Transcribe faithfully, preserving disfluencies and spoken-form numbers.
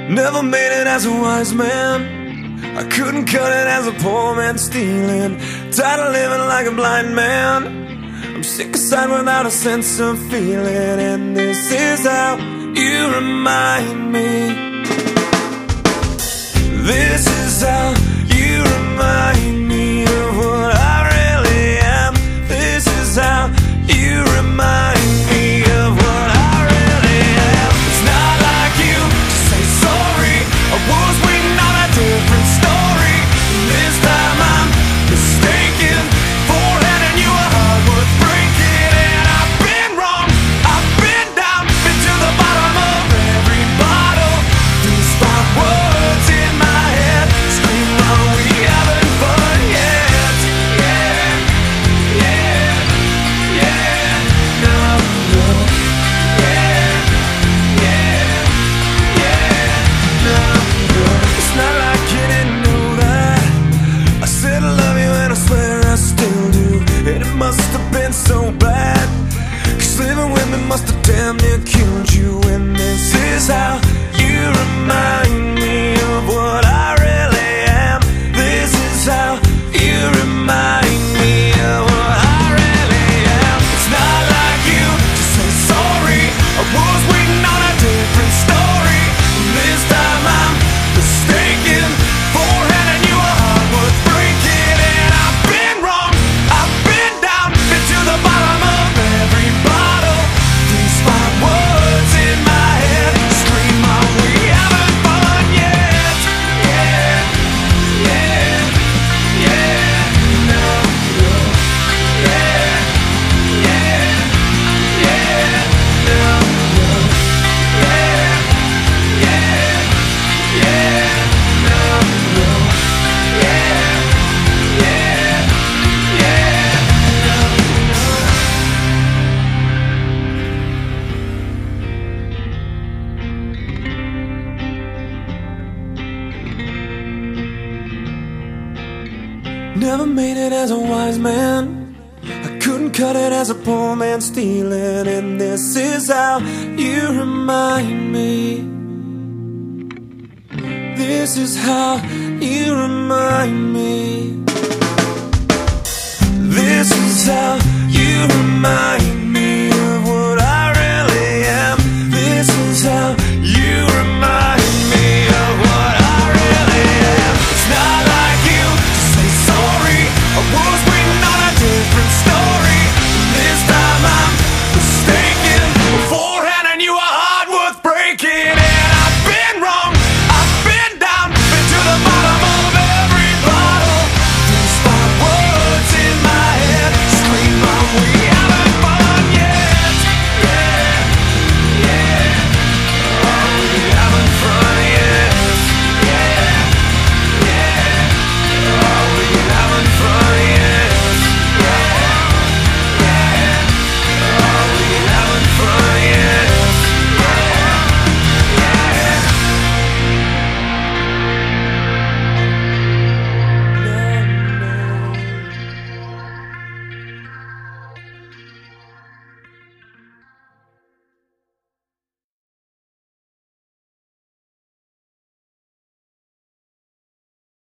Never made it as a wise man. I couldn't cut it as a poor man stealing. Tired of living like a blind man. I'm sick aside without a sense of feeling. And this is how you remind me. This is how you remind me of what I really am. This is how you remind me of what I really am. It's not like you to say sorry. I was waiting on a different story. This time I'm mistaken for handing you a heart worth breaking. And I've been wrong, I've been down, been to the bottom of every bottle. These five words in my head scream, are we having fun yet? Yeah, yeah, yeah, no, no. Yeah, yeah, yeah, no, no. It's not like you didn't know that I said I love you and I swear I still do. And it must have been so bad, 'cause living with me must have damn near killed you. And this is how you remind me of what I really am. This is how you remind me of what I really am. It's not like you to say sorry. I was waiting on a different story. This time I'm mistaken for handing you a heart worth breaking. And I've been wrong, I've been down, been to the bottom of every bottle. These five words in my head scream, are we having fun yet? Yeah, yeah, yeah, no, no. Yeah, yeah, yeah, no, no. Yeah, yeah, yeah, no, no. Yeah, yeah, yeah, no, no. Never made it as a wise man. I couldn't cut it as a poor man stealing. And this is how you remind me. This is how you remind me. This is how you remind me.